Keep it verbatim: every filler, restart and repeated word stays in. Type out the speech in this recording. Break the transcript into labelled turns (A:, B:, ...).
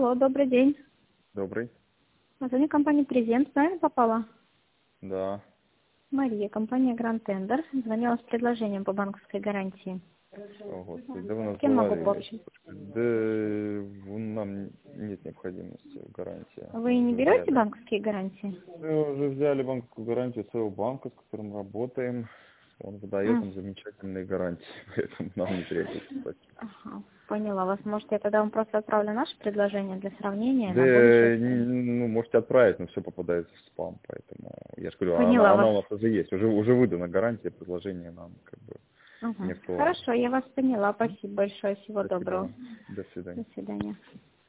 A: Алло, добрый день.
B: Добрый.
A: Звоню компании «Презент». Правильно попала?
B: Да.
A: Мария, компания «Гранд Тендер». Звонила с предложением по банковской гарантии.
B: О, Господи, да вы нас
A: С кем могу
B: говорили.
A: пообщаться?
B: Да в- нам нет необходимости в гарантии.
A: Вы
B: Мы
A: не
B: уже
A: берете
B: взяли.
A: банковские гарантии?
B: Мы уже взяли банковскую гарантию своего банка, с которым работаем. Он выдает
A: М,
B: нам замечательные гарантии, поэтому нам не требуется. Спасибо.
A: Ага, поняла вас. Может, я тогда вам просто отправлю наше предложение для сравнения
B: Да,
A: на будущее?
B: н- ну, можете отправить, но все попадает в спам, поэтому я же говорю, она,
A: Поняла
B: она
A: вас.
B: у нас уже есть, уже, уже выдана гарантия, предложение нам как бы не
A: Угу.
B: актуально.
A: Хорошо, я вас поняла. Спасибо большое. Всего доброго.
B: Спасибо. До свидания.
A: До свидания.